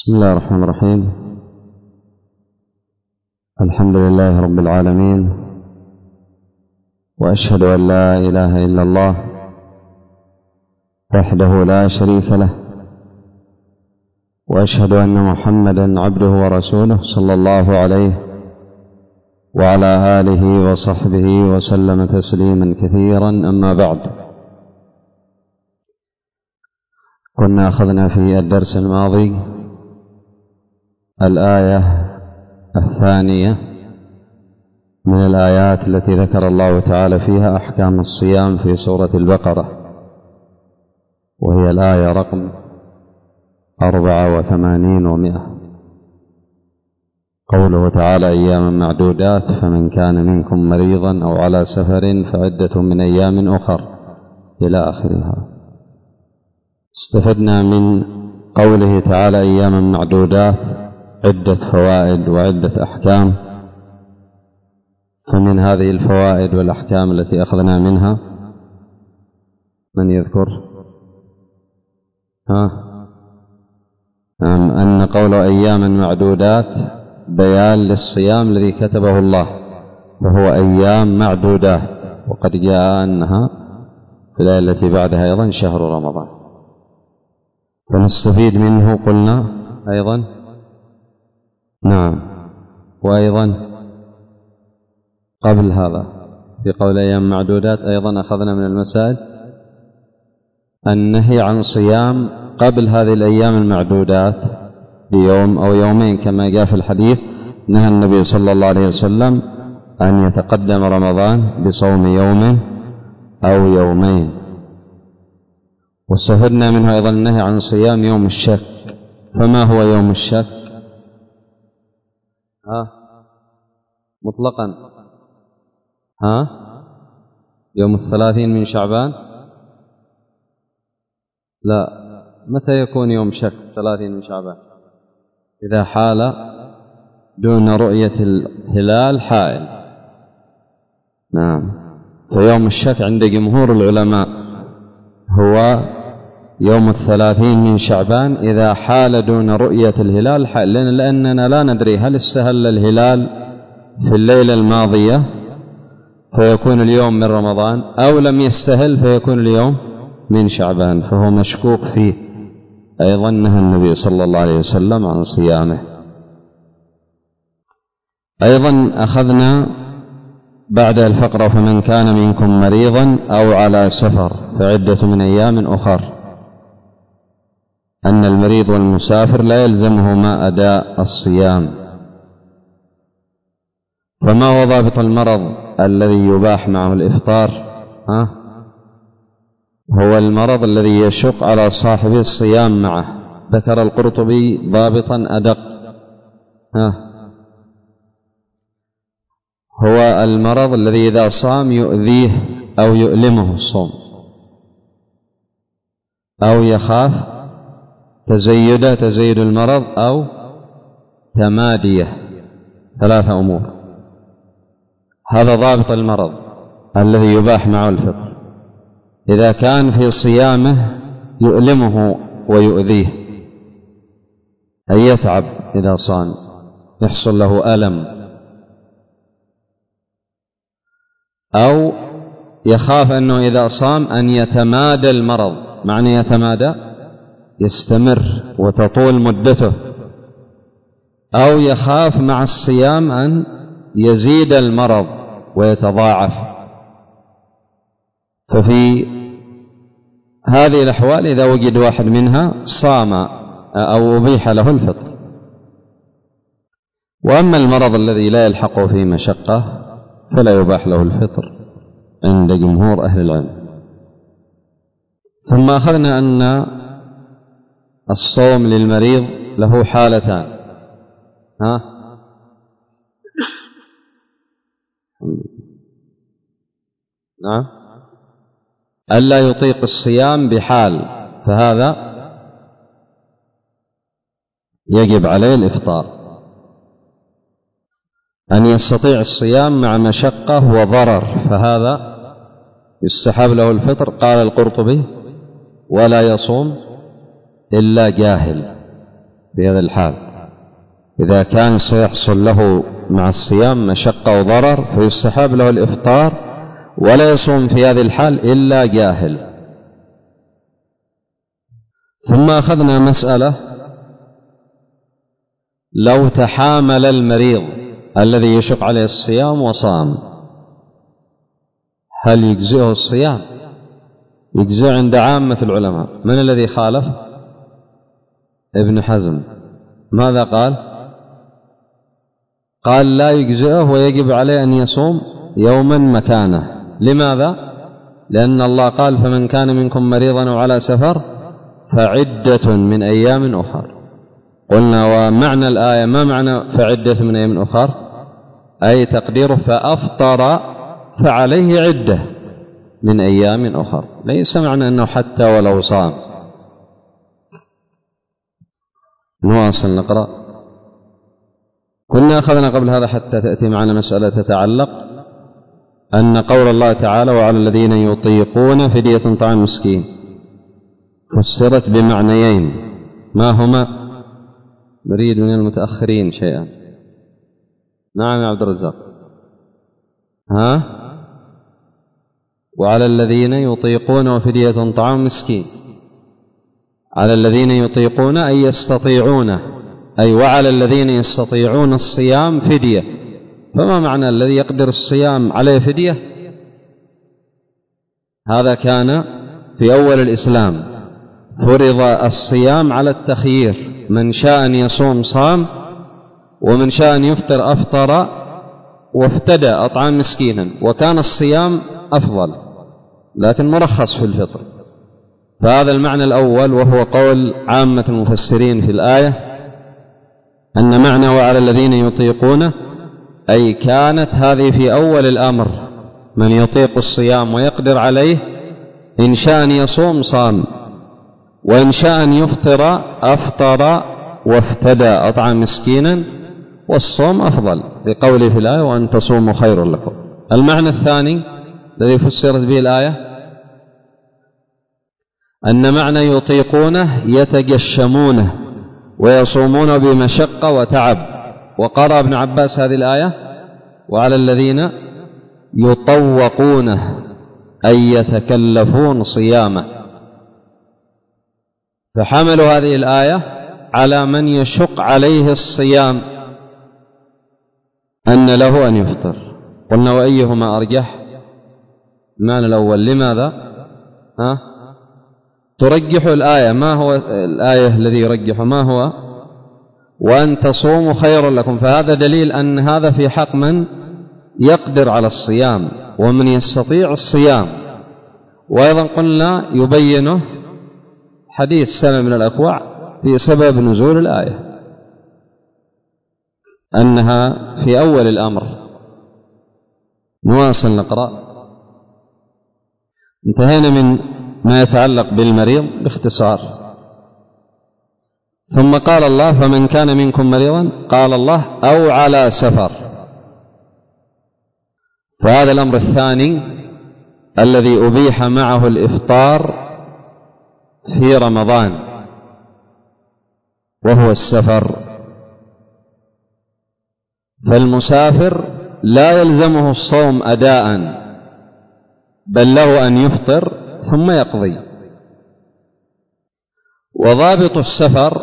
بسم الله الرحمن الرحيم. الحمد لله رب العالمين، وأشهد أن لا إله إلا الله وحده لا شريك له، وأشهد أن محمدا عبده ورسوله صلى الله عليه وعلى آله وصحبه وسلم تسليما كثيرا. أما بعد، كنا أخذنا في الدرس الماضي الآية الثانية من الآيات التي ذكر الله تعالى فيها أحكام الصيام في سورة البقرة، وهي الآية رقم 84 و100. قوله تعالى: أياما معدودات، فمن كان منكم مريضا أو على سفر فعدة من أيام أخر، إلى آخرها. استفدنا من قوله تعالى أياما معدودات عدة فوائد وعدة أحكام. فمن هذه الفوائد والأحكام التي أخذنا منها، من يذكر؟ أن قول أياما معدودات بيان للصيام الذي كتبه الله، وهو أيام معدودات، وقد جاء أنها في الآية التي بعدها أيضا شهر رمضان. فنستفيد منه قلنا أيضا نعم، وأيضا قبل هذا في قول أيام معدودات أيضا أخذنا من المسائل النهي عن صيام قبل هذه الأيام المعدودات بيوم أو يومين، كما جاء في الحديث: نهى النبي صلى الله عليه وسلم أن يتقدم رمضان بصوم يوم أو يومين. واستفدنا منه أيضا النهي عن صيام يوم الشك. فما هو يوم الشك؟ مطلقا يوم 30 من شعبان؟ لا، متى يكون يوم شك 30 من شعبان؟ إذا حال دون رؤية الهلال حائل. نعم، فيوم الشك عند جمهور العلماء هو يوم 30 من شعبان إذا حال دون رؤية الهلال حائل، لأننا لا ندري هل استهل الهلال في الليلة الماضية فيكون اليوم من رمضان، أو لم يستهل فيكون اليوم من شعبان، فهو مشكوك فيه. أيضا نهى النبي صلى الله عليه وسلم عن صيامه. أيضا أخذنا بعد الفقرة: فمن كان منكم مريضا أو على سفر فعدة من أيام أخر، أن المريض والمسافر لا يلزمهما أداء الصيام. فما هو ضابط المرض الذي يباح معه الإفطار؟ هو المرض الذي يشق على صاحبه الصيام معه. ذكر القرطبي ضابطا أدق: هو المرض الذي إذا صام يؤذيه أو يؤلمه الصوم، أو يخاف تزيد المرض، أو تماديه. 3 أمور. هذا ضابط المرض الذي يباح معه الفطر: إذا كان في صيامه يؤلمه ويؤذيه، أي يتعب إذا صام، يحصل له ألم، أو يخاف أنه إذا صام أن يتمادى المرض. معنى يتمادى يستمر وتطول مدته، أو يخاف مع الصيام أن يزيد المرض ويتضاعف. ففي هذه الأحوال إذا وجد واحد منها صام أو أبيح له الفطر. وأما المرض الذي لا يلحقه فيه مشقة فلا يباح له الفطر عند جمهور أهل العلم. ثم أخذنا أن الصوم للمريض له حالتان. نعم، ألا يطيق الصيام بحال، فهذا يجب عليه الإفطار. أن يستطيع الصيام مع مشقة وضرر، فهذا يستحب له الفطر. قال القرطبي: ولا يصوم إلا جاهل. في هذا الحال. إذا كان سيحصل له مع الصيام مشقة وضرر فيستحب له الإفطار، ولا يصوم في هذه الحال إلا جاهل. ثم أخذنا مسألة: لو تحامل المريض الذي يشق عليه الصيام وصام، هل يجزئه الصيام؟ يجزئ عند عامة العلماء. من الذي خالف؟ ابن حزم. ماذا قال؟ قال لا يجزئه ويجب عليه أن يصوم يوما مكانه. لماذا؟ لأن الله قال: فمن كان منكم مريضا أو على سفر فعدة من أيام أخر. قلنا: ومعنى الآية ما معنى فعدة من أيام أخر؟ أي تقديره فأفطر فعليه عدة من أيام أخر، ليس معنى أنه حتى ولو صام. نواصل نقرأ. كنا أخذنا قبل هذا حتى تأتي معنا مسألة تتعلق أن قول الله تعالى: وعلى الذين يطيقون فدية طعام مسكين، فسرت بمعنيين. ما هما؟ نريد من المتأخرين شيئا. نعم يا عبد الرزاق. وعلى الذين يطيقون فدية طعام مسكين. على الذين يطيقون أي يستطيعونه، أي وعلى الذين يستطيعون الصيام فدية. فما معنى الذي يقدر الصيام عليه فدية؟ هذا كان في أول الإسلام، فرض الصيام على التخيير، من شاء أن يصوم صام، ومن شاء أن يفطر أفطر، وافتدى أطعام مسكينا، وكان الصيام أفضل لكن مرخص في الفطر. فهذا المعنى الأول، وهو قول عامة المفسرين في الآية، أن معنى وعلى الذين يطيقونه أي كانت هذه في أول الأمر، من يطيق الصيام ويقدر عليه إن شاء أن يصوم صام، وإن شاء أن يفطر أفطر وافتدى أطعم مسكينا، والصوم أفضل، لقوله في الآية: وأن تصوموا خير لكم. المعنى الثاني الذي فسرت به الآية أن معنى يطيقونه يتجشمونه ويصومون بمشقة وتعب. وقرأ ابن عباس هذه الآية: وعلى الذين يطوقونه أي يتكلفون صيامه. فحملوا هذه الآية على من يشق عليه الصيام أن له أن يفطر. قلنا: وأيهما أرجح؟ المعنى الأول. لماذا؟ ترجح الآية. ما هو الآية الذي يرجح؟ ما هو؟ وأن تصوموا خير لكم. فهذا دليل أن هذا في حق من يقدر على الصيام ومن يستطيع الصيام. وأيضا قلنا يبينه حديث سلمة بن الأكوع في سبب نزول الآية، أنها في أول الأمر. نواصل نقرأ. انتهينا من ما يتعلق بالمريض باختصار. ثم قال الله: فمن كان منكم مريضا، قال الله: أو على سفر. فهذا الأمر الثاني الذي أبيح معه الإفطار في رمضان، وهو السفر. فالمسافر لا يلزمه الصوم أداء، بل له أن يفطر ثم يقضي. وضابط السفر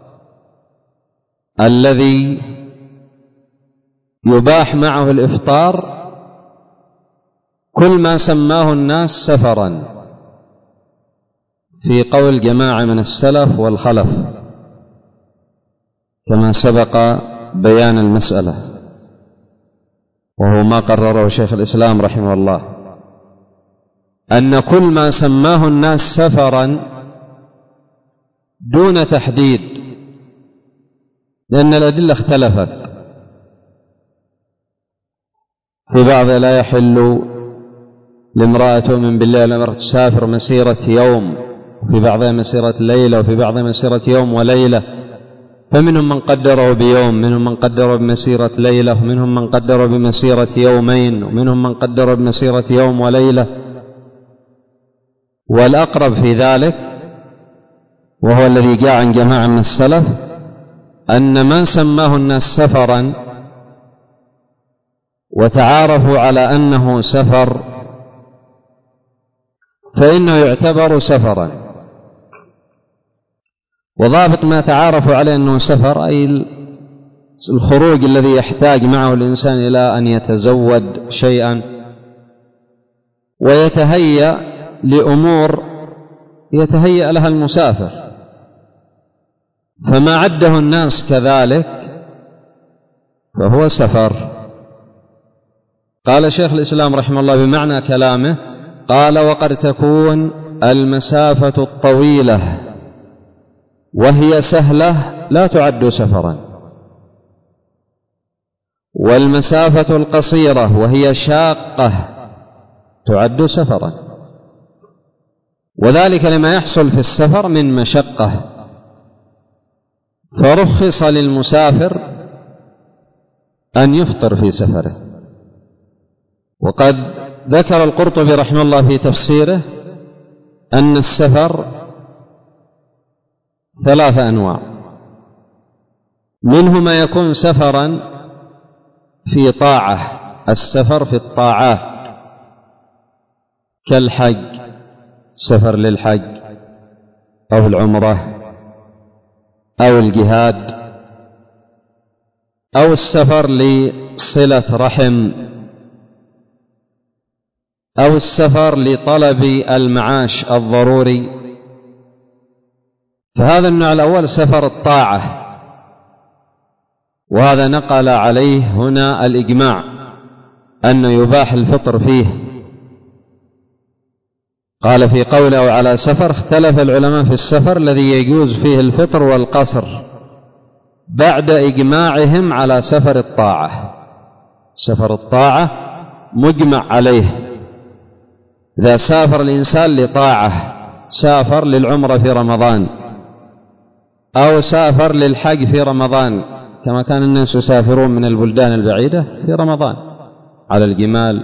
الذي يباح معه الإفطار كل ما سماه الناس سفرا، في قول جماعة من السلف والخلف، كما سبق بيان المسألة، وهو ما قرره شيخ الإسلام رحمه الله، أن كل ما سماه الناس سفرا دون تحديد، لأن الأدلة اختلفت. في بعضها لا يحل لامرأة تؤمن بالله الأمر تسافر مسيرة يوم، في بعضها مسيرة ليلة، وفي بعضها مسيرة يوم وليلة. فمنهم من قدره بيوم، منهم من قدره بمسيرة ليلة، ومنهم من قدره بمسيرة يومين، ومنهم من قدره بمسيرة يوم وليلة. والأقرب في ذلك، وهو الذي جاء عن جماعة من السلف، أن من سماه الناس سفرا وتعارفوا على أنه سفر فإنه يعتبر سفرا. وضابط ما تعارفوا عليه أنه سفر أي الخروج الذي يحتاج معه الإنسان إلى أن يتزود شيئا ويتهيأ لأمور يتهيأ لها المسافر، فما عده الناس كذلك فهو سفر. قال شيخ الإسلام رحمه الله بمعنى كلامه، قال: وقد تكون المسافة الطويلة وهي سهلة لا تعد سفرا، والمسافة القصيرة وهي شاقة تعد سفرا، وذلك لما يحصل في السفر من مشقة، فرخص للمسافر أن يفطر في سفره. وقد ذكر القرطبي رحمه الله في تفسيره أن السفر 3 أنواع، منه ما يكون سفرا في طاعة، السفر في الطاعات كالحج، سفر للحج أو العمرة أو الجهاد، أو السفر لصلة رحم، أو السفر لطلب المعاش الضروري. فهذا النوع الأول سفر الطاعة، وهذا نقل عليه هنا الإجماع أنه يباح الفطر فيه. قال في قوله على سفر: اختلف العلماء في السفر الذي يجوز فيه الفطر والقصر بعد إجماعهم على سفر الطاعة. سفر الطاعة مجمع عليه، إذا سافر الإنسان لطاعة، سافر للعمرة في رمضان أو سافر للحج في رمضان كما كان الناس يسافرون من البلدان البعيدة في رمضان على الجمال،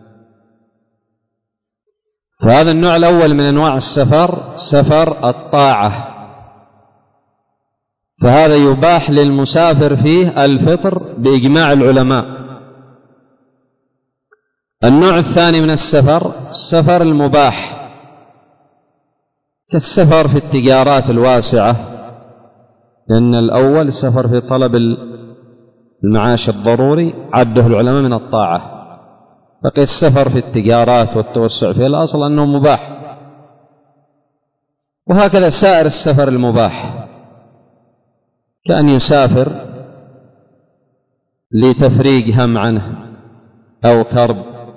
فهذا النوع الأول من أنواع السفر سفر الطاعة، فهذا يباح للمسافر فيه الفطر بإجماع العلماء. النوع الثاني من السفر السفر المباح، كالسفر في التجارات الواسعة، لأن الأول السفر في طلب المعاش الضروري عده العلماء من الطاعة، بقي السفر في التجارات والتوسع فيها الأصل أنه مباح. وهكذا سائر السفر المباح، كأن يسافر لتفريج هم عنه أو كرب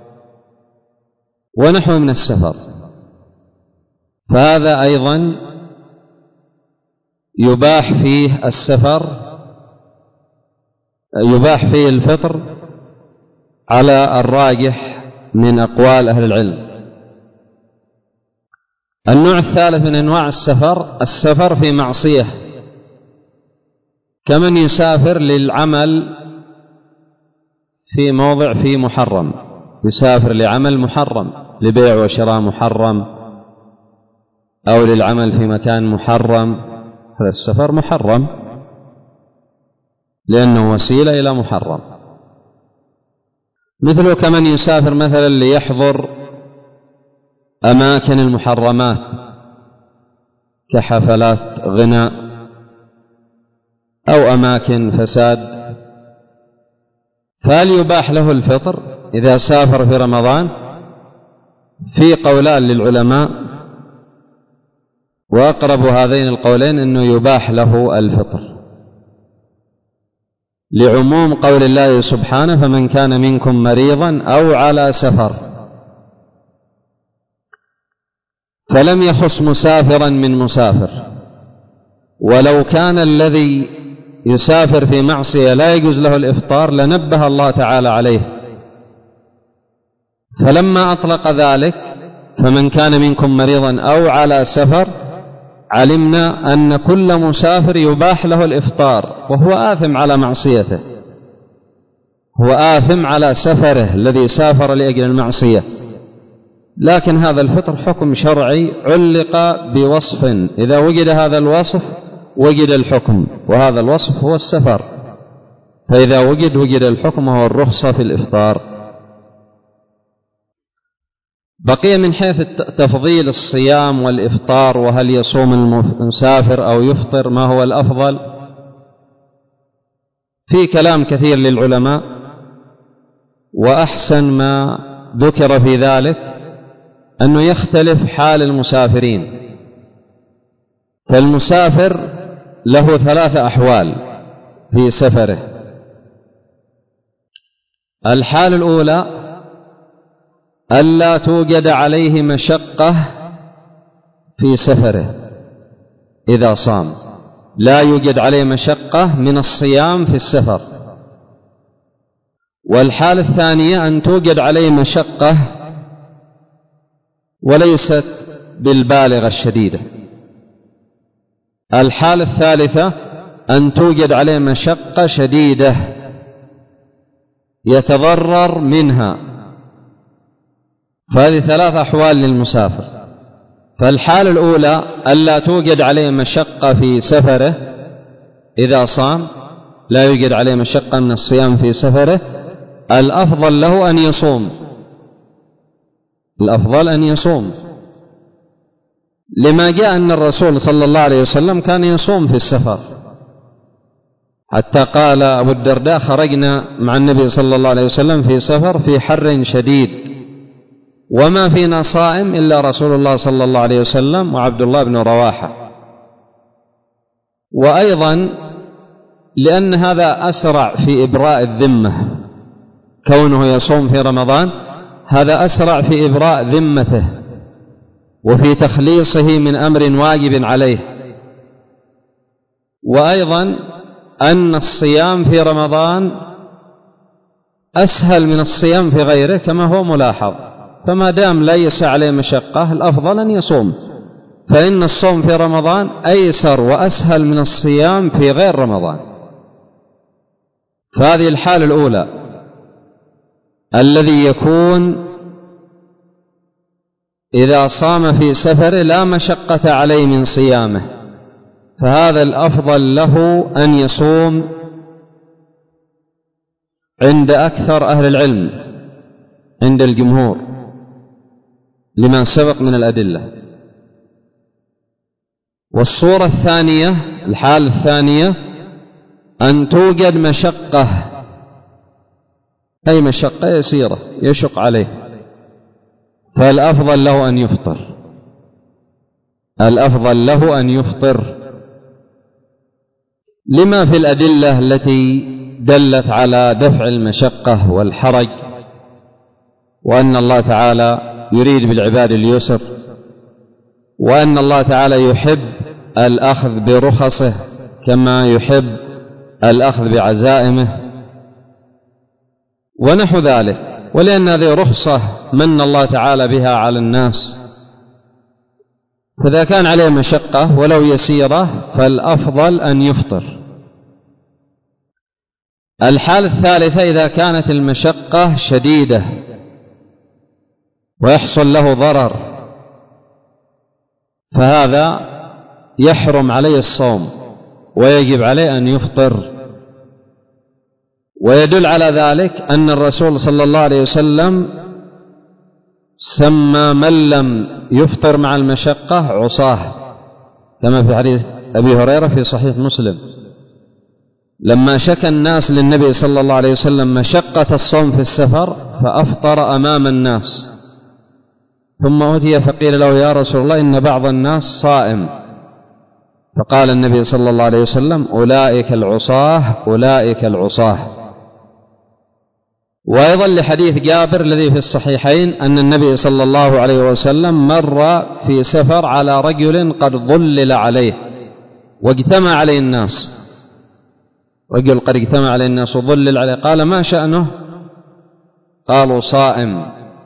ونحو من السفر، فهذا أيضا يباح فيه السفر، يباح فيه الفطر على الراجح من أقوال أهل العلم. النوع الثالث من أنواع السفر السفر في معصية، كمن يسافر للعمل في موضع فيه محرم، يسافر لعمل محرم، لبيع وشراء محرم، أو للعمل في مكان محرم، هذا السفر محرم لأنه وسيلة إلى محرم. مثله كمن يسافر مثلا ليحضر أماكن المحرمات كحفلات غناء أو أماكن فساد، فهل يباح له الفطر إذا سافر في رمضان؟ في قولان للعلماء، وأقرب هذين القولين أنه يباح له الفطر لعموم قول الله سبحانه: فمن كان منكم مريضا أو على سفر، فلم يخص مسافرا من مسافر. ولو كان الذي يسافر في معصية لا يجوز له الإفطار لنبه الله تعالى عليه، فلما أطلق ذلك فمن كان منكم مريضا أو على سفر علمنا أن كل مسافر يباح له الإفطار، وهو آثم على معصيته، هو آثم على سفره الذي سافر لأجل المعصية. لكن هذا الفطر حكم شرعي علق بوصف، إذا وجد هذا الوصف وجد الحكم، وهذا الوصف هو السفر، فإذا وجد الحكم وهو الرخصة في الإفطار. بقي من حيث تفضيل الصيام والإفطار، وهل يصوم المسافر أو يفطر، ما هو الأفضل؟ في كلام كثير للعلماء، وأحسن ما ذكر في ذلك أنه يختلف حال المسافرين. فالمسافر له 3 أحوال في سفره. الحال الأولى ألا توجد عليه مشقة في سفره إذا صام، لا يوجد عليه مشقة من الصيام في السفر. والحال الثانية أن توجد عليه مشقة وليست بالبالغة الشديدة. الحال الثالثة أن توجد عليه مشقة شديدة يتضرر منها. فهذه 3 أحوال للمسافر. فالحال الأولى ألا توجد عليه مشقة في سفره إذا صام، لا يوجد عليه مشقة من الصيام في سفره، الأفضل له أن يصوم، الأفضل أن يصوم، لما جاء أن الرسول صلى الله عليه وسلم كان يصوم في السفر، حتى قال أبو الدرداء: خرجنا مع النبي صلى الله عليه وسلم في سفر في حر شديد وما فينا صائم إلا رسول الله صلى الله عليه وسلم وعبد الله بن رواحة. وأيضا لأن هذا أسرع في إبراء الذمة، كونه يصوم في رمضان هذا أسرع في إبراء ذمته وفي تخليصه من أمر واجب عليه. وأيضا أن الصيام في رمضان أسهل من الصيام في غيره كما هو ملاحظ، فما دام ليس عليه مشقة الأفضل أن يصوم، فإن الصوم في رمضان أيسر وأسهل من الصيام في غير رمضان. فهذه الحالة الأولى الذي يكون إذا صام في سفر لا مشقة عليه من صيامه، فهذا الأفضل له أن يصوم عند أكثر أهل العلم، عند الجمهور، لما سبق من الأدلة. والصورة الثانية، الحالة الثانية، أن توجد مشقة، أي مشقة يسيرة يشق عليه، فالأفضل له أن يفطر، الأفضل له أن يفطر، لما في الأدلة التي دلت على دفع المشقة والحرج، وأن الله تعالى يريد بالعباد اليسر، وأن الله تعالى يحب الأخذ برخصه كما يحب الأخذ بعزائمه ونحو ذلك. ولأن هذه رخصة من الله تعالى بها على الناس، فإذا كان عليه مشقة ولو يسيرة فالأفضل أن يفطر. الحالة الثالثة إذا كانت المشقة شديدة ويحصل له ضرر، فهذا يحرم عليه الصوم ويجب عليه أن يفطر. ويدل على ذلك أن الرسول صلى الله عليه وسلم سمى من لم يفطر مع المشقة عصاه، كما في حديث أبي هريرة في صحيح مسلم، لما شكى الناس للنبي صلى الله عليه وسلم مشقة الصوم في السفر فأفطر أمام الناس، ثم أتي فقيل له: يا رسول الله إن بعض الناس صائم، فقال النبي صلى الله عليه وسلم: أولئك العصاه، أولئك العصاه. وأيضا لحديث جابر الذي في الصحيحين أن النبي صلى الله عليه وسلم مر في سفر على رجل قد ظلل عليه واجتمع عليه الناس، رجل قد اجتمع عليه الناس وظلل عليه، قال: ما شأنه؟ قالوا: صائم.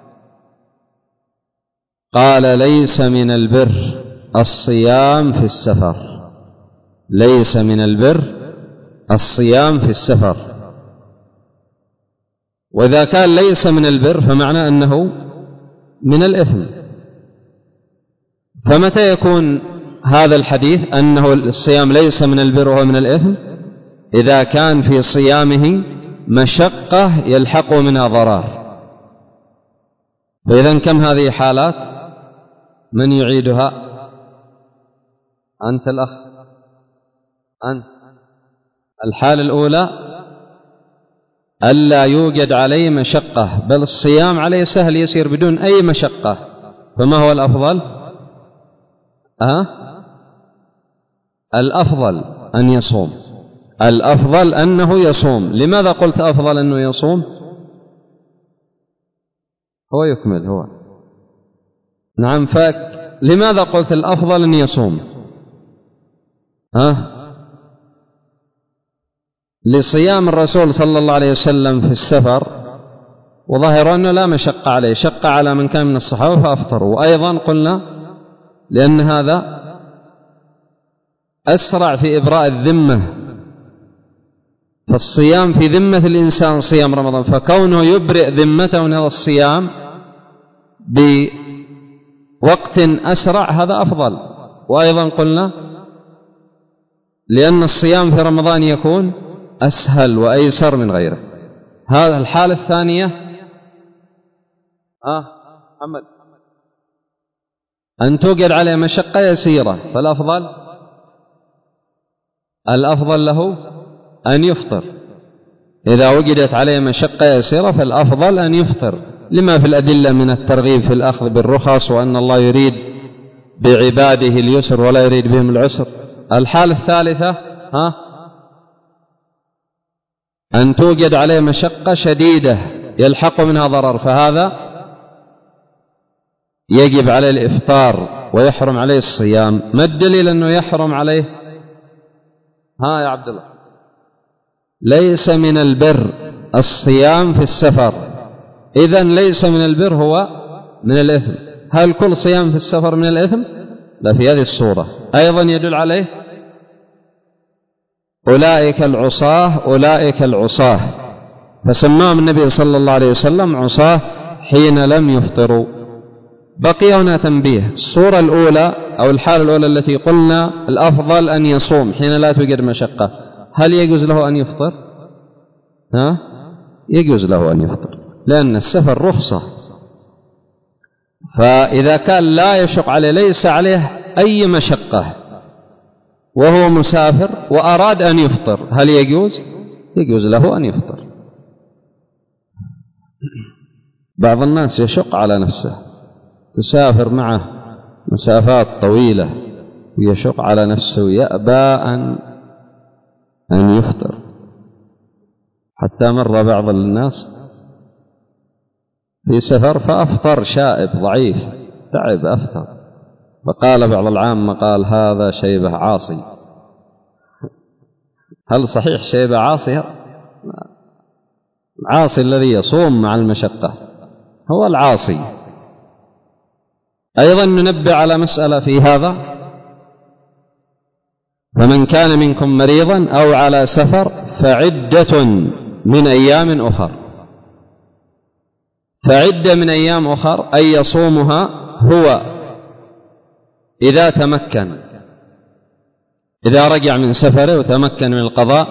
قال: ليس من البر الصيام في السفر، ليس من البر الصيام في السفر. وإذا كان ليس من البر فمعنى أنه من الإثم. فمتى يكون هذا الحديث أنه الصيام ليس من البر وهو من الإثم إذا كان في صيامه مشقة يلحق منها ضرر. فإذا كم هذه حالات؟ من يعيدها؟ أنت الأخ، أنت. الحالة الأولى ألا يوجد عليه مشقة، بل الصيام عليه سهل يسير بدون أي مشقة، فما هو الأفضل؟ الأفضل أن يصوم، الأفضل أنه يصوم. لماذا قلت أفضل أنه يصوم؟ هو يكمل هو. نعم، لماذا قلت الأفضل أن يصوم؟ لصيام الرسول صلى الله عليه وسلم في السفر، وظاهر أنه لا مشقة عليه، شق على من كان من الصحابة فأفطروا. وأيضا قلنا لأن هذا أسرع في إبراء الذمة، فالصيام في ذمة الإنسان صيام رمضان، فكونه يبرئ ذمته من هذا الصيام بوقت أسرع هذا أفضل. وأيضا قلنا لأن الصيام في رمضان يكون أسهل وأيسر من غيره. هذا الحالة الثانية محمد أن توجد عليه مشقة يسيرة، الأفضل له أن يفطر. إذا وجدت عليه مشقة يسيرة فالأفضل أن يفطر، لما في الأدلة من الترغيب في الأخذ بالرخص، وأن الله يريد بعباده اليسر ولا يريد بهم العسر. الحالة الثالثة أن توجد عليه مشقة شديدة يلحق منها ضرر، فهذا يجب عليه الإفطار ويحرم عليه الصيام. ما الدليل أنه يحرم عليه؟ يا عبد الله، ليس من البر الصيام في السفر، إذن ليس من البر، هو من الإثم. هل كل صيام في السفر من الإثم؟ لا، في هذه الصورة. أيضا يدل عليه أولئك العصاة، فسماهم النبي صلى الله عليه وسلم عصاة حين لم يفطروا. بقي هنا تنبيه. الصورة الأولى أو الحالة الأولى التي قلنا الأفضل أن يصوم حين لا توجد مشقة، هل يجوز له أن يفطر؟ يجوز له أن يفطر، لأن السفر رخصة. فإذا كان لا يشق عليه، ليس عليه أي مشقة، وهو مسافر وأراد أن يفطر، هل يجوز؟ يجوز له أن يفطر. بعض الناس يشق على نفسه، تسافر معه مسافات طويلة ويشق على نفسه، يأبى أن يفطر. حتى مر بعض الناس في سفر فأفطر شائب ضعيف، تعب أفطر، فقال بعض العامة قال هذا شيبة عاصي. هل صحيح شيبة عاصي؟ العاصي الذي يصوم مع المشقة هو العاصي. أيضا ننبه على مسألة في هذا: فمن كان منكم مريضا أو على سفر فعدة من أيام أخر. فعدة من أيام أخر أي يصومها هو إذا تمكن، إذا رجع من سفره وتمكن من القضاء،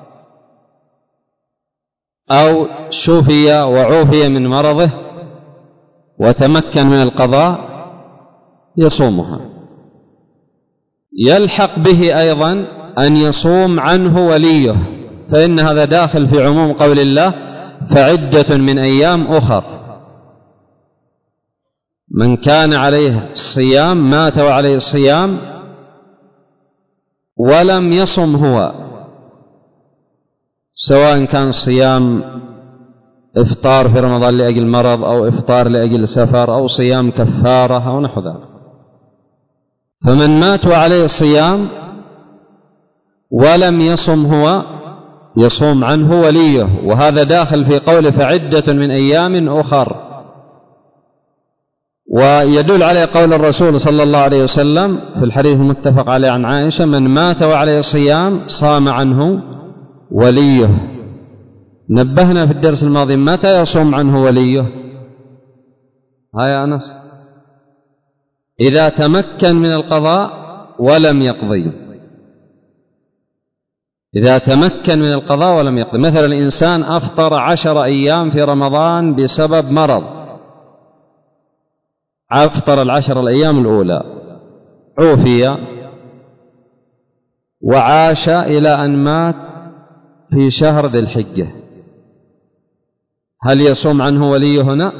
أو شفي وعوفي من مرضه وتمكن من القضاء يصومها. يلحق به أيضا أن يصوم عنه وليه، فإن هذا داخل في عموم قول الله فعدة من أيام أخر. من كان عليه الصيام مات وعليه الصيام ولم يصم هو، سواء كان صيام إفطار في رمضان لأجل مرض، أو إفطار لأجل سفر، أو صيام كفارة أو نحو ذلك، فمن مات وعليه الصيام ولم يصم هو يصوم عنه وليه، وهذا داخل في قول فعدة من أيام أخر. ويدل عليه قول الرسول صلى الله عليه وسلم في الحديث المتفق عليه عن عائشة: من مات وعليه صيام صام عنه وليه. نبهنا في الدرس الماضي متى يصوم عنه وليه؟ يا أنس، إذا تمكن من القضاء ولم يقضي، إذا تمكن من القضاء ولم يقضي. مثلا الإنسان أفطر 10 أيام في رمضان بسبب مرض، أفطر 10 الأيام الأولى، عوفي وعاش إلى أن مات في شهر ذي الحجة، هل يصوم عنه ولي هنا؟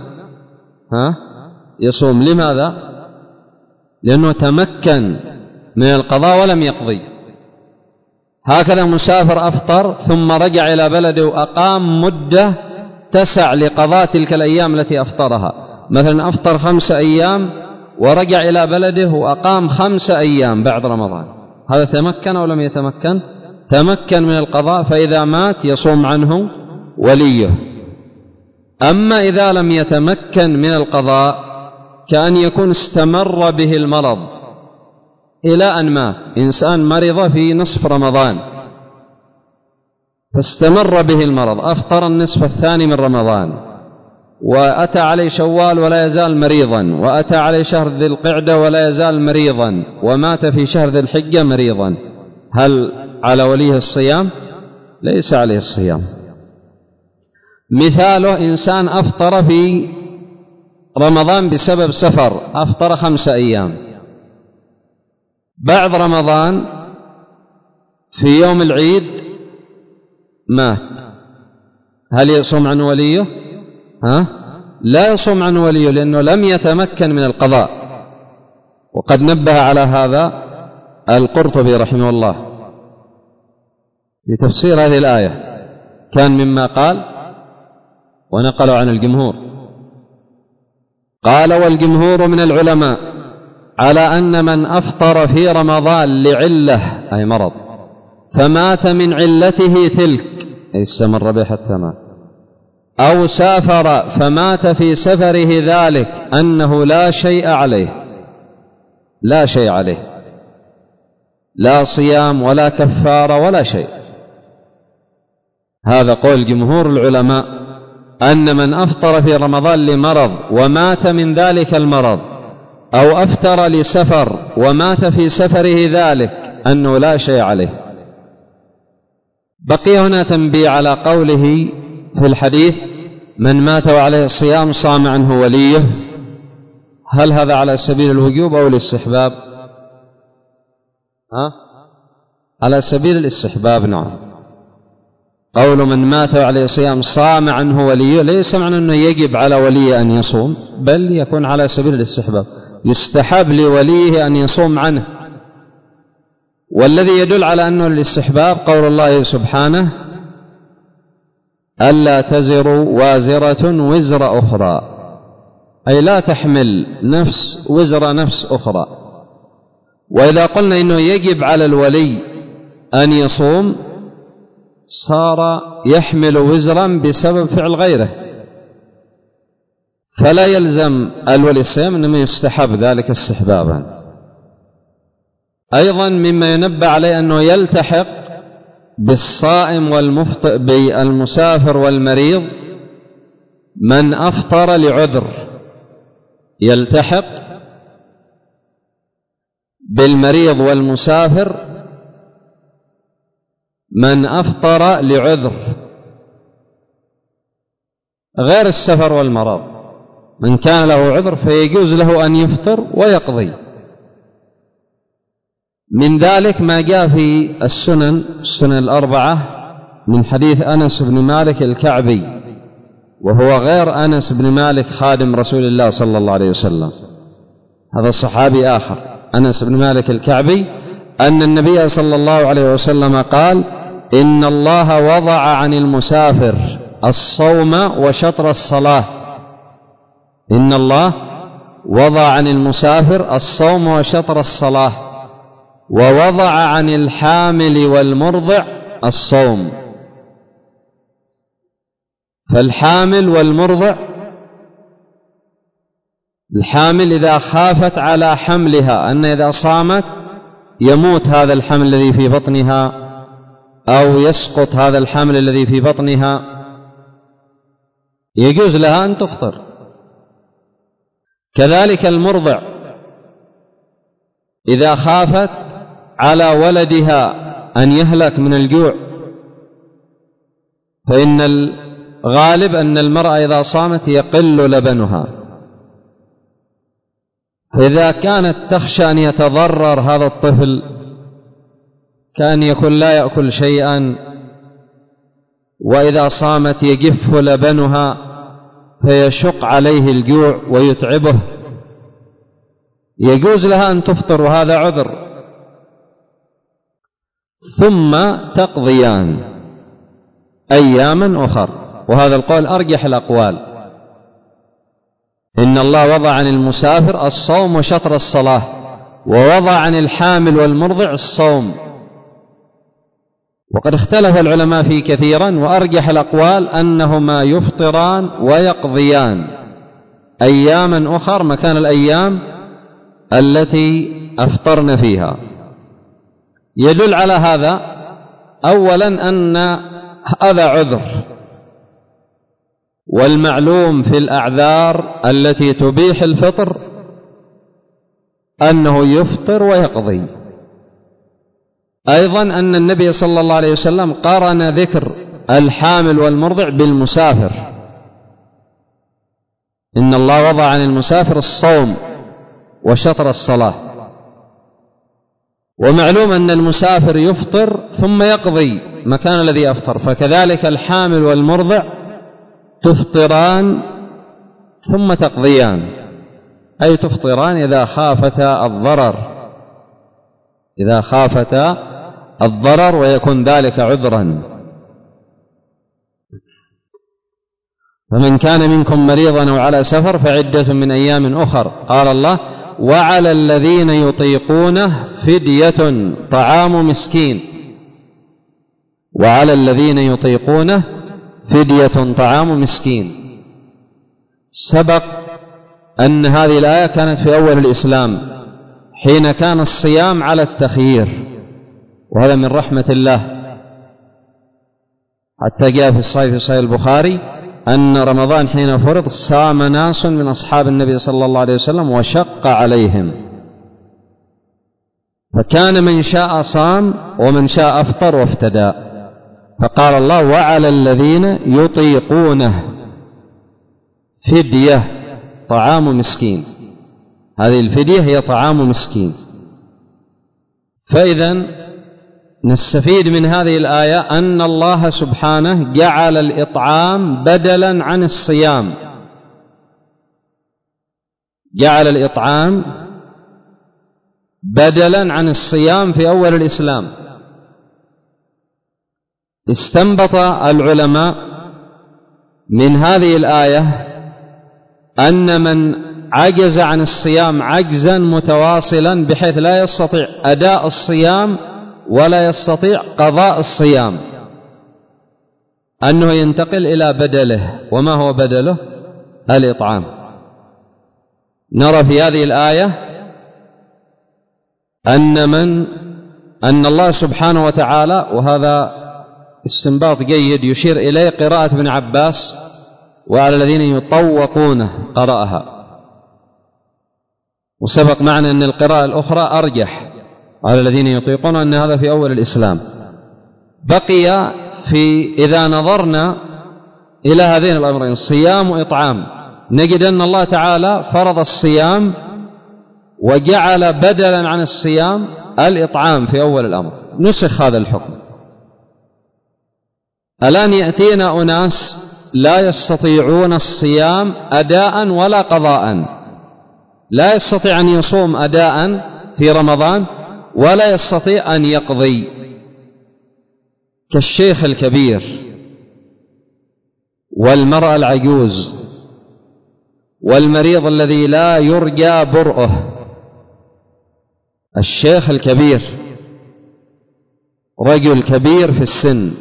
يصوم. لماذا؟ لأنه تمكن من القضاء ولم يقضي. هكذا مسافر أفطر ثم رجع إلى بلده وأقام مدة تسع لقضاء تلك الأيام التي أفطرها، مثلا أفطر 5 أيام ورجع إلى بلده وأقام 5 أيام بعد رمضان، هذا تمكن أو لم يتمكن؟ تمكن من القضاء، فإذا مات يصوم عنه وليه. أما إذا لم يتمكن من القضاء كأن يكون استمر به المرض إلى أن مات، إنسان مرض في نصف رمضان فاستمر به المرض، أفطر النصف الثاني من رمضان وأتى عليه شوال ولا يزال مريضا، وأتى عليه شهر ذي القعدة ولا يزال مريضا، ومات في شهر ذي الحجة مريضا، هل على وليه الصيام؟ ليس عليه الصيام. مثاله إنسان أفطر في رمضان بسبب سفر، أفطر 5 أيام، بعد رمضان في يوم العيد مات، هل يصوم عنه وليه؟ لا يصوم عنه وليه، لأنه لم يتمكن من القضاء. وقد نبه على هذا القرطبي رحمه الله في تفسير هذه الآية، كان مما قال ونقلوا عن الجمهور، قال: والجمهور من العلماء على أن من أفطر في رمضان لعلة أي مرض فمات من علته تلك أي استمر به حتى مات، أو سافر فمات في سفره ذلك، أنه لا شيء عليه، لا شيء عليه، لا صيام ولا كفارة ولا شيء. هذا قول جمهور العلماء، أن من أفطر في رمضان لمرض ومات من ذلك المرض، أو أفطر لسفر ومات في سفره ذلك، أنه لا شيء عليه. بقي هنا تنبيه على قوله في الحديث: من مات وعليه الصيام صام عنه وليه، هل هذا على سبيل الوجوب أو الاستحباب؟ على سبيل الاستحباب. نعم، قول من مات وعليه الصيام صام عنه وليه ليس معنى أنه يجب على ولي أن يصوم، بل يكون على سبيل الاستحباب، يستحب لوليه أن يصوم عنه. والذي يدل على أنه الاستحباب قول الله سبحانه: ألا تزر وازرة وزر أخرى، أي لا تحمل نفس وزر نفس أخرى. وإذا قلنا إنه يجب على الولي أن يصوم صار يحمل وزرا بسبب فعل غيره، فلا يلزم الولي الصيام، إنما يستحب ذلك استحبابا. أيضا مما ينبه عليه أنه يلتحق بالصائم والمفطر بالمسافر والمريض من أفطر لعذر، يلتحق بالمريض والمسافر من أفطر لعذر غير السفر والمرض. من كان له عذر فيجوز له أن يفطر ويقضي. من ذلك ما جاء في السنن الأربعة من حديث أنس بن مالك الكعبي، وهو غير أنس بن مالك خادم رسول الله صلى الله عليه وسلم، هذا صحابي آخر. أنس بن مالك الكعبي أن النبي صلى الله عليه وسلم قال: إن الله وضع عن المسافر الصوم وشطر الصلاة. إن الله وضع عن المسافر الصوم وشطر الصلاة، ووضع عن الحامل والمرضع الصوم. فالحامل والمرضع، الحامل إذا خافت على حملها أن إذا صامت يموت هذا الحمل الذي في بطنها أو يسقط هذا الحمل الذي في بطنها، يجوز لها أن تفطر. كذلك المرضع إذا خافت على ولدها أن يهلك من الجوع؟ فإن الغالب أن المرأة إذا صامت يقل لبنها، فإذا كانت تخشى أن يتضرر هذا الطفل كأن يكون لا يأكل شيئا، وإذا صامت يجف لبنها فيشق عليه الجوع ويتعبه، يجوز لها أن تفطر وهذا عذر، ثم تقضيان أياما أخر. وهذا القول أرجح الأقوال. إن الله وضع عن المسافر الصوم وشطر الصلاة، ووضع عن الحامل والمرضع الصوم. وقد اختلف العلماء فيه كثيرا، وأرجح الأقوال أنهما يفطران ويقضيان أياما أخر مكان الأيام التي أفطرن فيها. يدل على هذا أولا أن هذا عذر، والمعلوم في الأعذار التي تبيح الفطر أنه يفطر ويقضي. أيضا أن النبي صلى الله عليه وسلم قارن ذكر الحامل والمرضع بالمسافر. إن الله وضع عن المسافر الصوم وشطر الصلاة، ومعلوم أن المسافر يفطر ثم يقضي مكان الذي أفطر، فكذلك الحامل والمرضع تفطران ثم تقضيان، أي تفطران إذا خافتا الضرر ويكون ذلك عذرا. فمن كان منكم مريضا أو على سفر فعدة من أيام أخر. قال الله: وعلى الذين يطيقونه فدية طعام مسكين. وعلى الذين يطيقونه فدية طعام مسكين. سبق أن هذه الآية كانت في أول الإسلام حين كان الصيام على التخيير، وهذا من رحمة الله، حتى جاء في صحيح البخاري أن رمضان حين فرض صام ناس من أصحاب النبي صلى الله عليه وسلم وشق عليهم، فكان من شاء صام ومن شاء أفطر وافتدى. فقال الله: وعلى الذين يطيقونه فدية طعام مسكين. هذه الفدية هي طعام مسكين. فإذا نستفيد من هذه الآية أن الله سبحانه جعل الإطعام بدلا عن الصيام، جعل الإطعام بدلا عن الصيام في أول الإسلام. استنبط العلماء من هذه الآية أن من عجز عن الصيام عجزا متواصلا بحيث لا يستطيع أداء الصيام ولا يستطيع قضاء الصيام، أنه ينتقل إلى بدله. وما هو بدله؟ الإطعام. نرى في هذه الآية أن الله سبحانه وتعالى، وهذا استنباط جيد يشير إليه قراءة ابن عباس: وعلى الذين يطوقونه قرأها. وسبق معنا أن القراءة الأخرى أرجح، على الذين يطيقون، أن هذا في أول الإسلام. بقي إذا نظرنا إلى هذين الأمرين صيام وإطعام، نجد أن الله تعالى فرض الصيام وجعل بدلا عن الصيام الإطعام في أول الأمر، نسخ هذا الحكم. الآن يأتينا أناس لا يستطيعون الصيام أداء ولا قضاء، لا يستطيع أن يصوم أداء في رمضان ولا يستطيع أن يقضي، كالشيخ الكبير والمرأة العجوز والمريض الذي لا يرجى برؤه. الشيخ الكبير رجل كبير في السن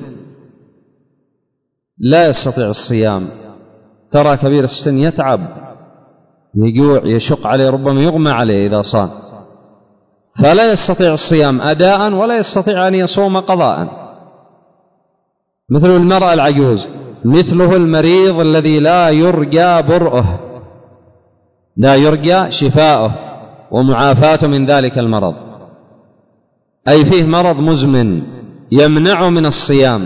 لا يستطيع الصيام، ترى كبير السن يتعب، يجوع، يشق عليه، ربما يغمى عليه إذا صام، فلا يستطيع الصيام أداء ولا يستطيع أن يصوم قضاء. مثل المرأة العجوز، مثله المريض الذي لا يرجى برؤه، لا يرجى شفاؤه ومعافاته من ذلك المرض. أي فيه مرض مزمن يمنع من الصيام.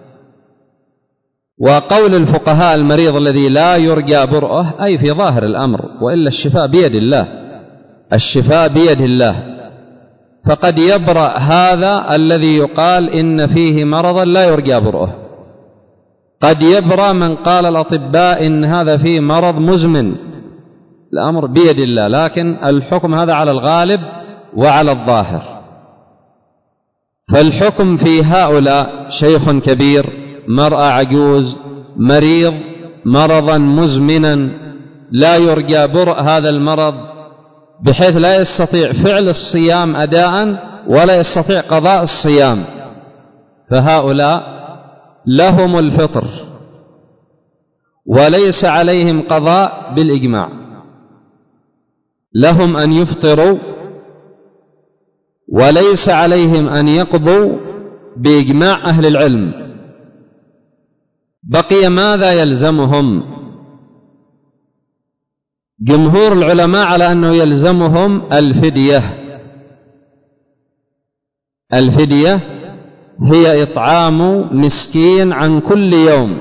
وقول الفقهاء المريض الذي لا يرجى برؤه أي في ظاهر الأمر، وإلا الشفاء بيد الله، الشفاء بيد الله. فقد يبرأ هذا الذي يقال إن فيه مرضا لا يرجى برؤه، قد يبرأ من قال الأطباء إن هذا فيه مرض مزمن، الأمر بيد الله، لكن الحكم هذا على الغالب وعلى الظاهر. فالحكم في هؤلاء شيخ كبير، مرأة عجوز، مريض مرضا مزمنا لا يرجى برء هذا المرض بحيث لا يستطيع فعل الصيام أداء ولا يستطيع قضاء الصيام، فهؤلاء لهم الفطر وليس عليهم قضاء بالإجماع، لهم أن يفطروا وليس عليهم أن يقضوا بإجماع أهل العلم. بقي ماذا يلزمهم؟ جمهور العلماء على أنه يلزمهم الفدية. الفدية هي إطعام مسكين عن كل يوم،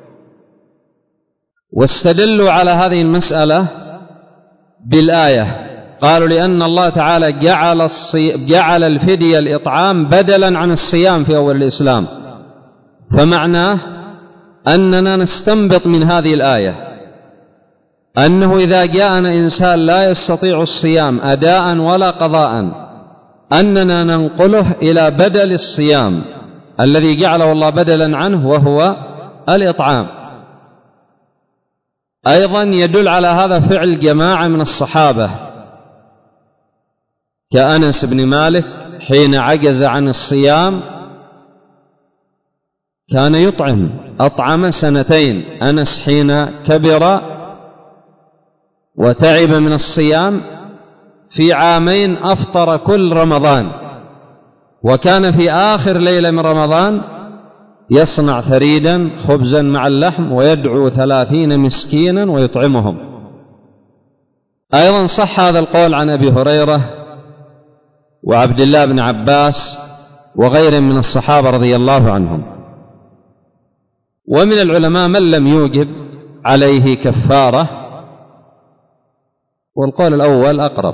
واستدلوا على هذه المسألة بالآية، قالوا لأن الله تعالى جعل الفدية الإطعام بدلا عن الصيام في أول الإسلام، فمعناه أننا نستنبط من هذه الآية أنه إذا جاءنا إنسان لا يستطيع الصيام أداء ولا قضاء أننا ننقله إلى بدل الصيام الذي جعله الله بدلا عنه وهو الإطعام. أيضا يدل على هذا فعل جماعة من الصحابة كأنس بن مالك حين عجز عن الصيام كان يطعم، أطعم 2 أنس حين كبر وتعب من الصيام في 2 أفطر كل رمضان، وكان في آخر ليلة من رمضان يصنع ثريدا خبزا مع اللحم ويدعو 30 مسكينا ويطعمهم. أيضا صح هذا القول عن أبي هريرة وعبد الله بن عباس وغيرهم من الصحابة رضي الله عنهم. ومن العلماء من لم يوجب عليه كفارة، والقول الأول أقرب،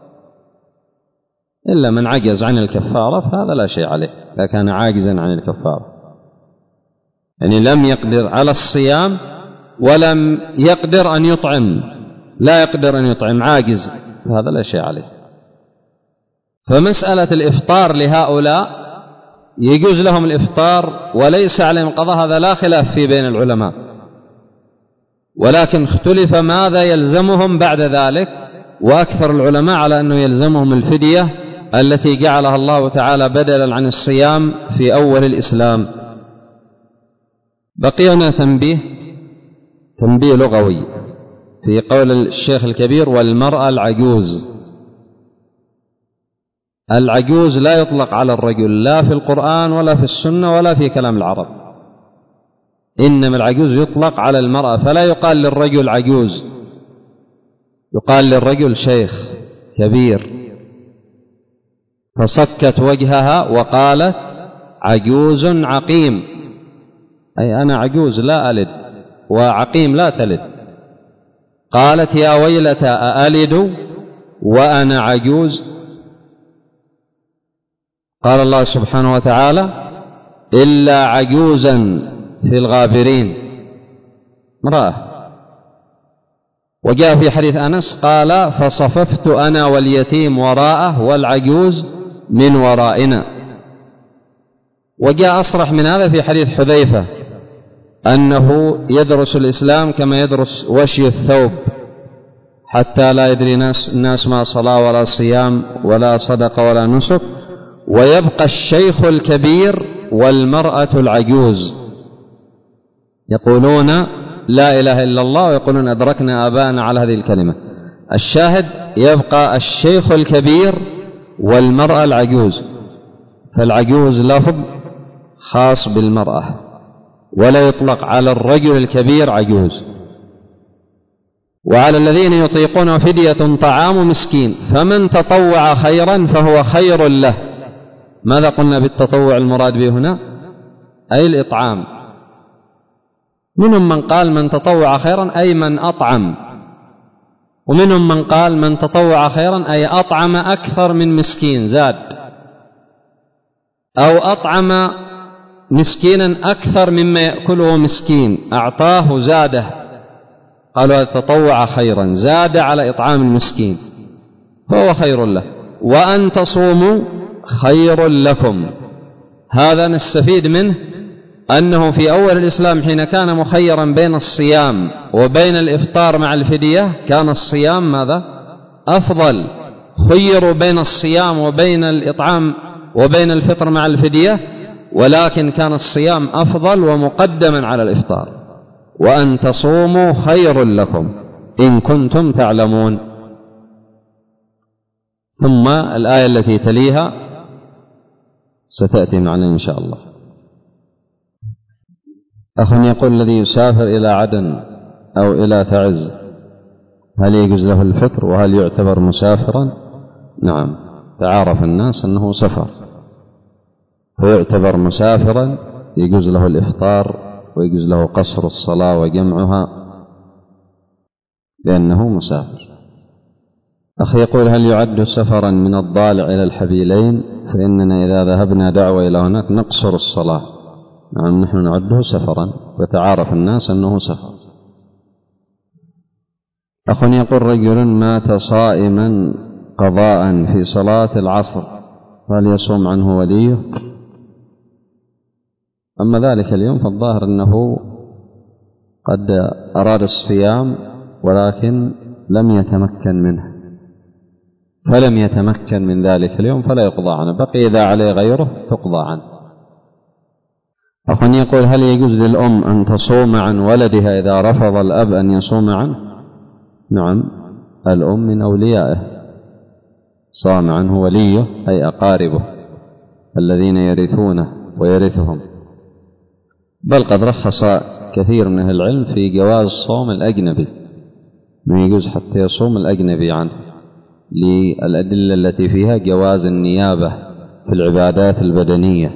إلا من عجز عن الكفارة فهذا لا شيء عليه، إذا كان عاجزا عن الكفارة يعني لم يقدر على الصيام ولم يقدر أن يطعم، لا يقدر أن يطعم، عاجز، فهذا لا شيء عليه. فمسألة الإفطار لهؤلاء يجوز لهم الإفطار وليس عليهم قضاء، هذا لا خلاف فيه بين العلماء، ولكن اختلف ماذا يلزمهم بعد ذلك، وأكثر العلماء على أنه يلزمهم الفدية التي جعلها الله تعالى بدلا عن الصيام في أول الإسلام. بقينا تنبيه لغوي في قول الشيخ الكبير والمرأة العجوز. العجوز لا يطلق على الرجل لا في القرآن ولا في السنة ولا في كلام العرب، إنما العجوز يطلق على المرأة، فلا يقال للرجل عجوز، يقال للرجل شيخ كبير. فصكت وجهها وقالت عجوز عقيم، أي أنا عجوز لا ألد، وعقيم لا تلد. قالت يا ويلتى أألد وأنا عجوز؟ قال الله سبحانه وتعالى إلا عجوزا في الغابرين، امرأة. وجاء في حديث أنس قال فصففت أنا واليتيم وراءه والعجوز من ورائنا. وجاء أصرح من هذا في حديث حذيفة أنه يدرس الإسلام كما يدرس وشي الثوب حتى لا يدري الناس ما صلاة ولا صيام ولا صدقة ولا نسك، ويبقى الشيخ الكبير والمرأة العجوز يقولون لا إله إلا الله ويقولون أدركنا آباءنا على هذه الكلمة. الشاهد يبقى الشيخ الكبير والمرأة العجوز، فالعجوز لفظ خاص بالمرأة ولا يطلق على الرجل الكبير عجوز. وعلى الذين يطيقون فدية طعام مسكين، فمن تطوع خيرا فهو خير له، ماذا قلنا بالتطوع المراد به هنا؟ أي الإطعام. منهم من قال من تطوع خيرا أي من أطعم، ومنهم من قال من تطوع خيرا أي أطعم أكثر من مسكين زاد، أو أطعم مسكينا أكثر مما يأكله مسكين أعطاه زاده، قالوا تطوع خيرا زاد على إطعام المسكين فهو خير له. وأن تصوموا خير لكم، هذا نستفيد منه أنه في أول الإسلام حين كان مخيرا بين الصيام وبين الإفطار مع الفدية كان الصيام ماذا؟ أفضل. خيروا بين الصيام وبين الإطعام وبين الفطر مع الفدية، ولكن كان الصيام أفضل ومقدما على الإفطار. وأن تصوموا خير لكم إن كنتم تعلمون. ثم الآية التي تليها ستأتي معنا إن شاء الله. أخ يقول الذي يسافر إلى عدن أو إلى تعز هل يجوز له الفطر وهل يعتبر مسافرا؟ نعم، تعارف الناس أنه سفر فيعتبر مسافرا، يجوز له الإفطار ويجوز له قصر الصلاة وجمعها لأنه مسافر. أخي يقول هل يعد سفرا من الضالع إلى الحبيلين؟ فإننا إذا ذهبنا دعوة إلى هناك نقصر الصلاة. نعم، نحن نعده سفرا وتعارف الناس أنه سفر. أخ يقول رجل مات صائما قضاء في صلاة العصر هل يصوم عنه وليه؟ أما ذلك اليوم فالظاهر أنه قد أراد الصيام ولكن لم يتمكن منه، فلم يتمكن من ذلك اليوم فلا يقضى عنه، بقي إذا عليه غيره تقضى عنه. أخ يقول هل يجوز للأم أن تصوم عن ولدها إذا رفض الأب أن يصوم عنه؟ نعم، الأم من أوليائه، صام عنه وليه أي أقاربه الذين يرثونه ويرثهم. بل قد رخص كثير من أهل العلم في جواز صوم الأجنبي، ما يجوز حتى يصوم الأجنبي عنه للأدلة التي فيها جواز النيابة في العبادات البدنية.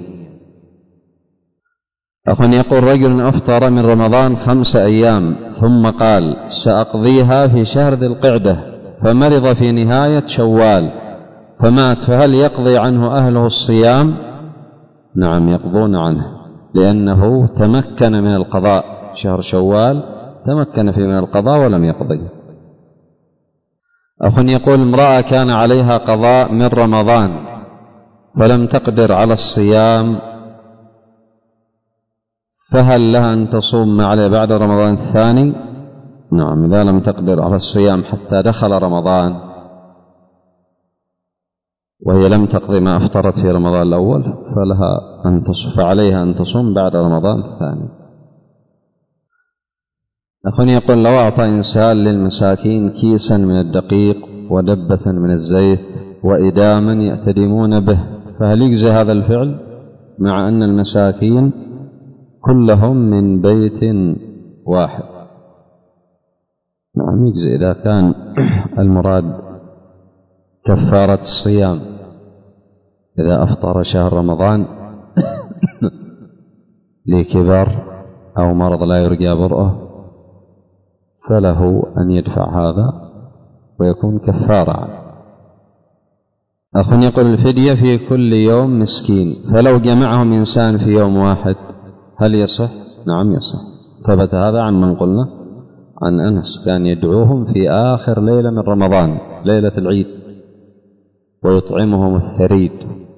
أخ يقول رجل أفطر من رمضان 5 أيام ثم قال سأقضيها في شهر ذي القعدة فمرض في نهاية شوال فمات، فهل يقضي عنه أهله الصيام؟ نعم، يقضون عنه لأنه تمكن من القضاء، شهر شوال تمكن فيه من القضاء ولم يقضي. أخ يقول امرأة كان عليها قضاء من رمضان فلم تقدر على الصيام فهل لها أن تصوم ما عليه بعد رمضان الثاني؟ نعم، إذا لم تقدر على الصيام حتى دخل رمضان وهي لم تقضي ما أفطرت في رمضان الأول فلها أن تصوم، فعليها أن تصوم بعد رمضان الثاني. أخ يقول لو أعطى إنسان للمساكين كيسا من الدقيق ودبة من الزيت وإداما يأتدمون به فهل يجزي هذا الفعل مع أن المساكين كلهم من بيت واحد؟ نعم، يجزي إذا كان المراد كفارة الصيام إذا أفطر شهر رمضان لكبر أو مرض لا يرجى برؤه فله أن يدفع هذا ويكون كفارة. أخ يقول الفدية في كل يوم مسكين فلو جمعهم إنسان في يوم واحد هل يصح؟ نعم يصح، ثبت هذا عن من قلنا عن أنس كان يدعوهم في آخر ليلة من رمضان ليلة العيد ويطعمهم الثريد.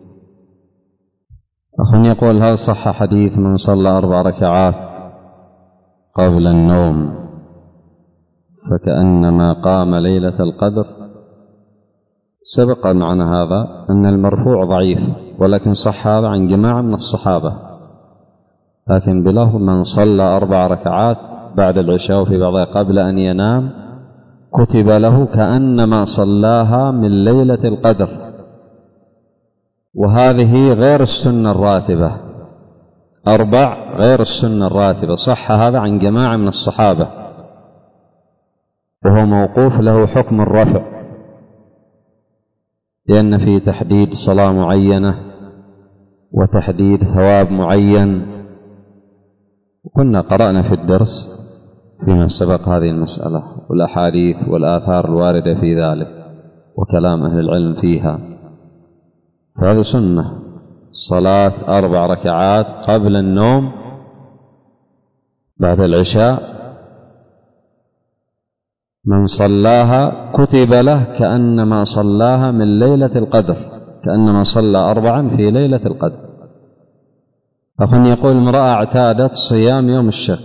أخ يقول هل صح حديث من صلى 4 ركعات قبل النوم فكأنما قام ليلة القدر؟ سبق معنا هذا أن المرفوع ضعيف ولكن صح هذا عن جماعة من الصحابة، لكن بلفظ من صلى 4 ركعات بعد العشاء في بعضها قبل أن ينام كتب له كأنما صلاها من ليلة القدر، وهذه غير السنة الراتبة، 4 غير السنة الراتبة، صح هذا عن جماعة من الصحابة وهو موقوف له حكم الرفع لأن فيه تحديد صلاة معينة وتحديد ثواب معين. وكنا قرأنا في الدرس فيما سبق هذه المسألة والأحاديث والآثار الواردة في ذلك وكلام أهل العلم فيها. فهذه سنة، صلاة 4 ركعات قبل النوم بعد العشاء، من صلاها كتب له كأنما صلاها من ليلة القدر، كأنما صلى 4 في ليلة القدر. أخن يقول امرأة اعتادت صيام يوم الشك،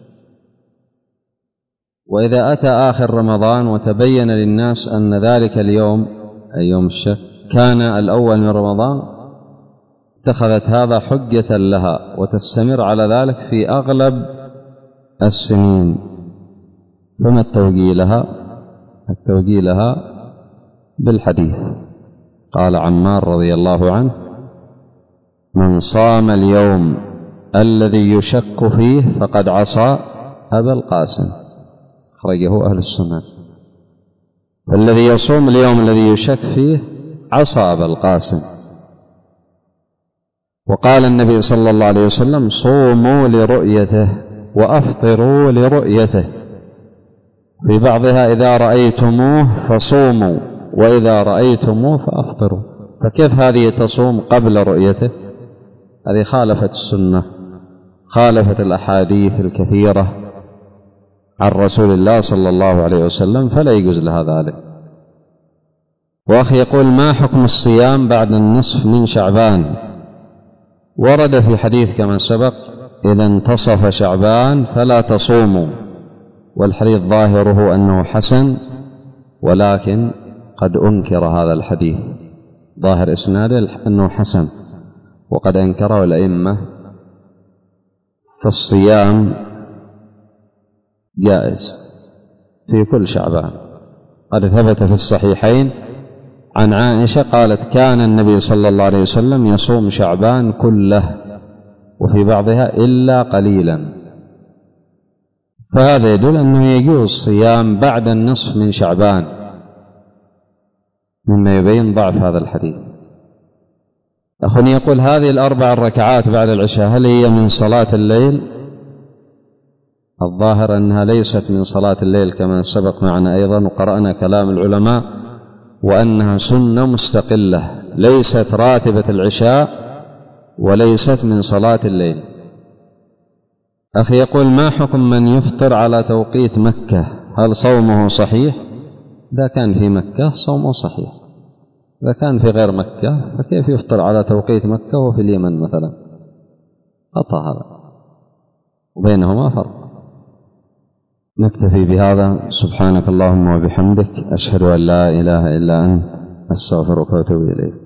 وإذا أتى آخر رمضان وتبين للناس أن ذلك اليوم أي يوم الشك كان الأول من رمضان، اتخذت هذا حجة لها وتستمر على ذلك في أغلب السنين. فما التوجيه لها بالحديث. قال عمار رضي الله عنه: من صام اليوم الذي يشك فيه فقد عصى أبا القاسم، أخرجه أهل السنن. فالذي يصوم اليوم الذي يشك فيه عصى أبا القاسم. وقال النبي صلى الله عليه وسلم: صوموا لرؤيته وأفطروا لرؤيته، في بعضها: إذا رأيتموه فصوموا وإذا رأيتموه فأفطروا. فكيف هذه تصوم قبل رؤيته؟ هذه خالفت السنة، خالفت الأحاديث الكثيرة عن رسول الله صلى الله عليه وسلم، فلا يجوز لها ذلك. وأخي يقول: ما حكم الصيام بعد النصف من شعبان؟ ورد في حديث كما سبق: إذا انتصف شعبان فلا تصوموا. والحديث ظاهره أنه حسن، ولكن قد أنكر هذا الحديث، ظاهر إسناده أنه حسن، وقد أنكره الأئمة. فالصيام جائز في كل شعبان. قد ثبت في الصحيحين عن عائشة قالت: كان النبي صلى الله عليه وسلم يصوم شعبان كله، وفي بعضها إلا قليلا. فهذا يدل أنه يجوز صيام بعد النصف من شعبان، مما يبين ضعف هذا الحديث. أخوني يقول: هذه 4 ركعات بعد العشاء هل هي من صلاة الليل؟ الظاهر أنها ليست من صلاة الليل كما سبق معنا أيضا، وقرأنا كلام العلماء، وأنها سنة مستقلة ليست راتبة العشاء وليست من صلاة الليل. أخي يقول: ما حكم من يفطر على توقيت مكة؟ هل صومه صحيح؟ إذا كان في مكة صومه صحيح، إذا كان في غير مكة فكيف يفطر على توقيت مكة وفي اليمن مثلا؟ خطأ هذا، وبينهما فرق. نكتفي بهذا. سبحانك اللهم وبحمدك، أشهد أن لا إله إلا أنت، أستغفرك وأتوب إليك.